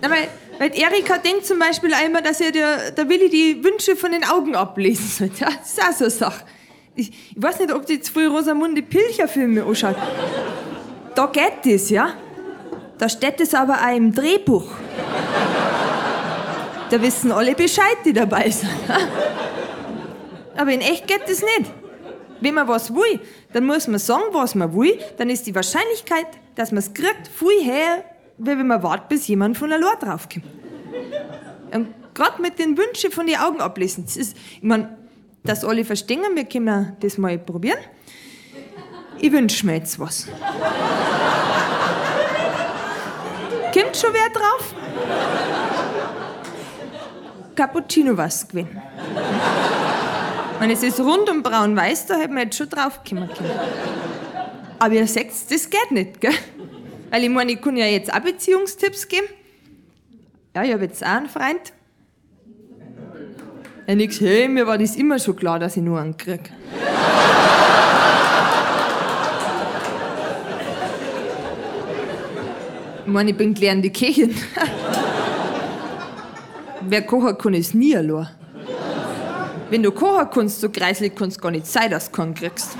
Na, weil Erika denkt zum Beispiel einmal, dass der Willi die Wünsche von den Augen ablesen soll. Ja, das ist auch so eine Sache. Ich weiß nicht, ob die jetzt früher Rosamunde Pilcher-Filme anschaut. Da geht das, ja. Da steht es aber auch im Drehbuch. Da wissen alle Bescheid, die dabei sind. Aber in echt geht das nicht. Wenn man was will, dann muss man sagen, was man will. Dann ist die Wahrscheinlichkeit, dass man es kriegt, viel höher, wie wenn man wartet, bis jemand von allein draufkommt. Und gerade mit den Wünschen von den Augen ablesen. Das ist, ich meine, dass alle verstehen, wir können das mal probieren. Ich wünsche mir jetzt was. Kommt schon wer drauf? Cappuccino was gewinnen. Wenn es ist rund und braun-weiß, da hätten wir jetzt schon draufgekommen können. Aber ihr seht, das geht nicht, gell? Weil ich meine, ich kann ja jetzt auch Beziehungstipps geben. Ja, ich habe jetzt auch einen Freund. Ja, nix, hey, mir war das immer schon klar, dass ich nur einen krieg. Ich meine, ich bin gelernte Köchin. Wer kochen kann, ist nie allein. Wenn du kochen kannst, so kreislig kannst du gar nicht sein, dass du keinen kriegst.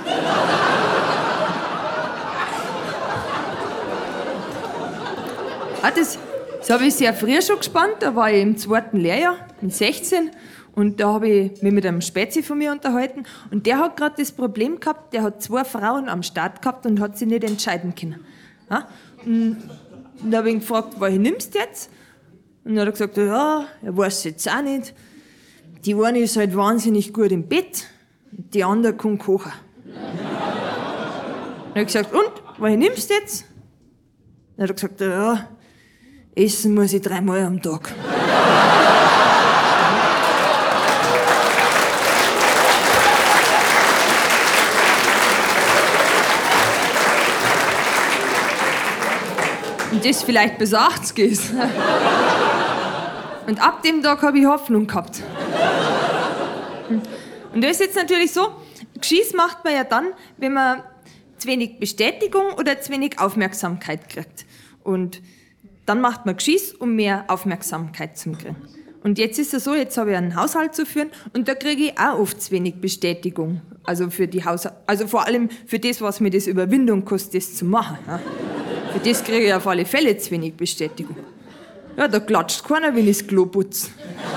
Das habe ich sehr früh schon gespannt. Da war ich im 2. Lehrjahr, mit 16. Und da habe ich mich mit einem Spezi von mir unterhalten. Und der hat gerade das Problem gehabt, der hat 2 Frauen am Start gehabt und hat sich nicht entscheiden können. Ja? Und da habe ich ihn gefragt, welche nimmst du jetzt? Und dann hat er gesagt, ja, er weiß es jetzt auch nicht. Die eine ist halt wahnsinnig gut im Bett, und die andere kann kochen. Dann habe ich gesagt, und, welche nimmst du jetzt? Dann hat er gesagt, ja, essen muss ich 3-mal am Tag. Und das vielleicht bis 80 ist. Und ab dem Tag habe ich Hoffnung gehabt. Und das ist jetzt natürlich so, Geschiss macht man ja dann, wenn man zu wenig Bestätigung oder zu wenig Aufmerksamkeit kriegt. Und dann macht man Geschiss, um mehr Aufmerksamkeit zu kriegen. Und jetzt ist es so, jetzt habe ich einen Haushalt zu führen und da kriege ich auch oft zu wenig Bestätigung. Also für die also vor allem für das, was mir das Überwindung kostet, das zu machen. Ja. Für das kriege ich auf alle Fälle zu wenig Bestätigung. Ja, da klatscht keiner, wenn ich das Klo putze.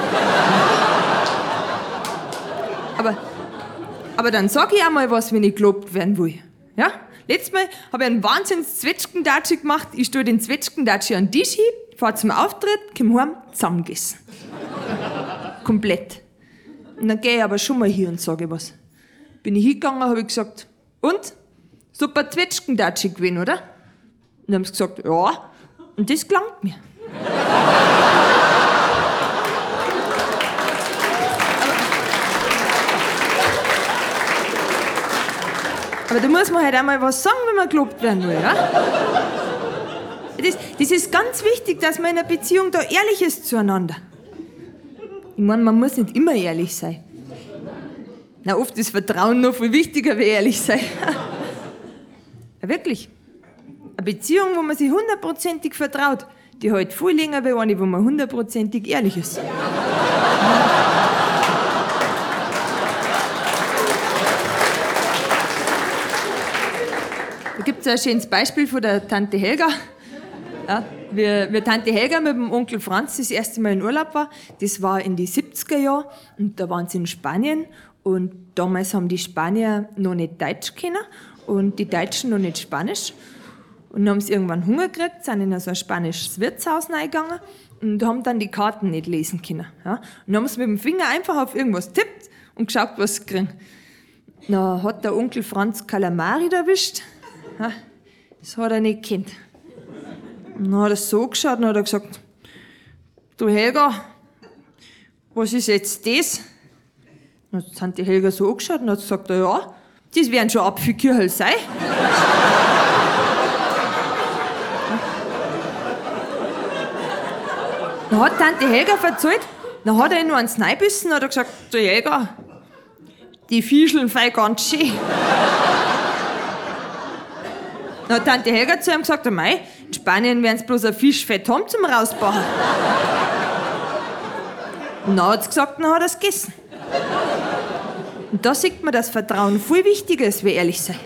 Aber dann sag ich auch mal was, wenn ich gelobt werden will. Ja? Letztes Mal habe ich einen Wahnsinns-Zwetschgendatschi gemacht. Ich stelle den Zwetschgendatschi an den Tisch hin, fahre zum Auftritt, komm heim, zusammengegessen. Komplett. Und dann gehe ich aber schon mal hier und sage was. Bin ich hingegangen, habe ich gesagt, und? Super Zwetschgendatschi gewesen, oder? Und dann haben sie gesagt, ja. Und das gelangt mir. Aber da muss man halt auch mal was sagen, wenn man gelobt werden will, ja? Das ist ganz wichtig, dass man in einer Beziehung da ehrlich ist zueinander. Ich meine, man muss nicht immer ehrlich sein. Na, oft ist Vertrauen noch viel wichtiger, wie ehrlich sein. Ja, wirklich. Eine Beziehung, wo man sich 100%ig vertraut, die hält viel länger wie eine, wo man 100%ig ehrlich ist. Da gibt es ein schönes Beispiel von der Tante Helga. Ja, wie Tante Helga mit dem Onkel Franz das erste Mal in Urlaub war, das war in die 70er Jahre und da waren sie in Spanien und damals haben die Spanier noch nicht Deutsch können und die Deutschen noch nicht Spanisch. Und dann haben sie irgendwann Hunger gekriegt, sind in so ein spanisches Wirtshaus reingegangen und haben dann die Karten nicht lesen können. Ja? Und dann haben sie mit dem Finger einfach auf irgendwas tippt und geschaut, was sie kriegen. Dann hat der Onkel Franz Kalamari erwischt. Ja, das hat er nicht gekannt. Und dann hat er so geschaut und hat er gesagt, du Helga, was ist jetzt das? Dann hat Tante Helga so angeschaut und hat gesagt, ja, das werden schon Apfelküchel sein. Dann hat Tante Helga erzählt, dann hat er ihn nur ans Neibissen und hat er gesagt, du Helga, die Fischeln fein ganz schön. Dann hat Tante Helga zu ihm gesagt, mei, In Spanien werden sie bloß ein Fischfett haben zum Rausbauen. Und dann hat sie gesagt, dann hat er es gegessen. Und da sieht man, dass Vertrauen viel wichtiger ist, wie ehrlich sein.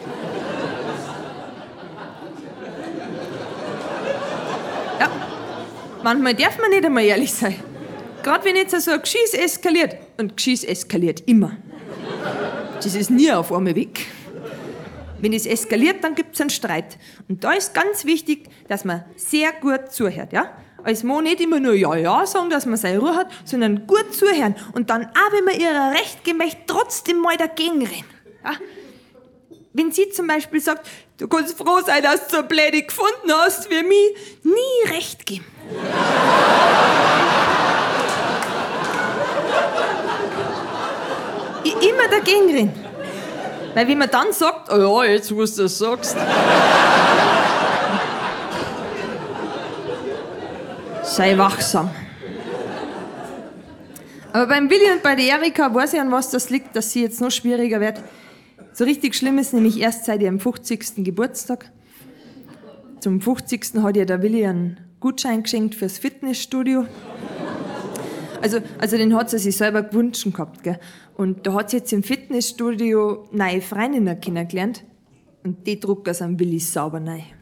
Ja, manchmal darf man nicht einmal ehrlich sein. Gerade wenn jetzt so ein Geschiss eskaliert. Und Geschiss eskaliert immer. Das ist nie auf einmal weg. Wenn es eskaliert, dann gibt es einen Streit. Und da ist ganz wichtig, dass man sehr gut zuhört. Ja? Als Mann nicht immer nur Ja, Ja sagen, dass man seine Ruhe hat, sondern gut zuhören. Und dann auch, wenn man ihrer Recht geben möchte, trotzdem mal dagegen rennen. Ja? Wenn sie zum Beispiel sagt, du kannst froh sein, dass du so blöde gefunden hast wie mich, nie Recht geben. Immer dagegen rennen. Weil wenn man dann sagt, oh ja, jetzt wo du das sagst. Sei wachsam. Aber beim Willi und bei der Erika weiß ich, an was das liegt, dass sie jetzt noch schwieriger wird. So richtig schlimm ist nämlich erst seit ihrem 50. Geburtstag. Zum 50. hat ihr der Willi einen Gutschein geschenkt fürs Fitnessstudio. Also den hat sie sich selber gewünscht gehabt, gell? Und da hat sie jetzt im Fitnessstudio neue Freundinnen kennengelernt. Und die drucken sie am Willi sauber rein.